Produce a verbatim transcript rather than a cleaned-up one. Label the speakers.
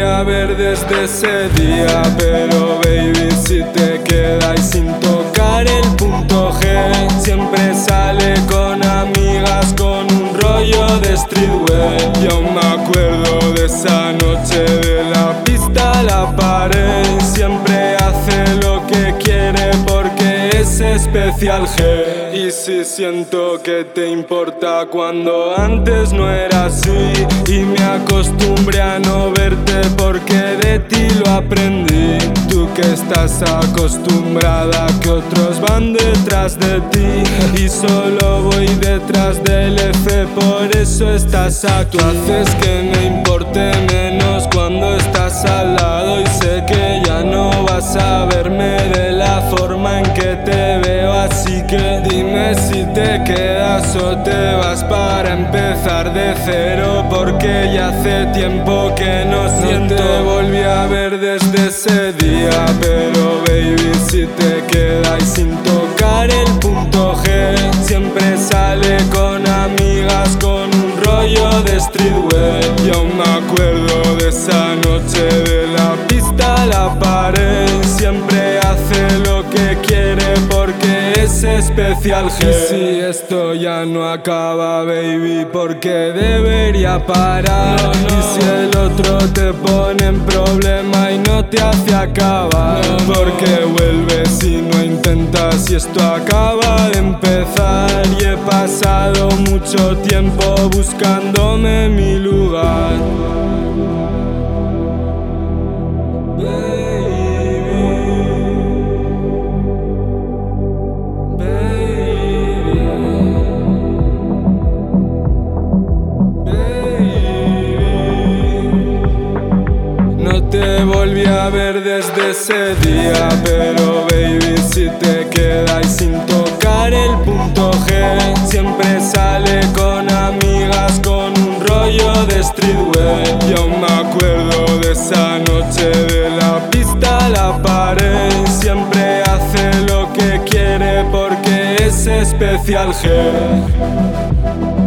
Speaker 1: a ver desde ese día, pero baby, si te quedas sin tocar el punto G, siempre sale con amigas con un rollo de streetwear. Y aún me acuerdo de esa noche, de la pista a la pared. Siempre hace lo que quiere porque es especial G. Y si siento que te importa cuando antes no era así, y me acostumbré a no verte porque de ti lo aprendí. Tú que estás acostumbrada a que otros van detrás de ti, y solo voy detrás del F, por eso estás aquí. Tú haces que me importe menos cuando estás al lado, y sé que ya no vas a verme de la forma en que te veo, así que dime si te quedas o te vas para empezar de cero, porque ya hace tiempo que no siento. No te volví a ver desde ese día, pero baby, si te quedas sin tocar el punto G, siempre sale con amigas con un rollo de streetwear. Y aún me acuerdo de esa noche, de la pista a la pared. Siempre hace lo que quiere porque es especial G. Y si esto ya no acaba, baby, porque debería parar. No, no. Y si el otro te pone en problema y no te hace acabar, no, porque no. Vuelves y no intentas, y esto acaba de empezar. Y he pasado mucho tiempo buscándome mi lugar. No te volví a ver desde ese día, pero baby, si te quedas sin tocar el punto G, siempre sale con amigas con un rollo de streetwear. Y aún me acuerdo de esa noche, de la pista a la pared. Siempre hace lo que quiere porque es especial G.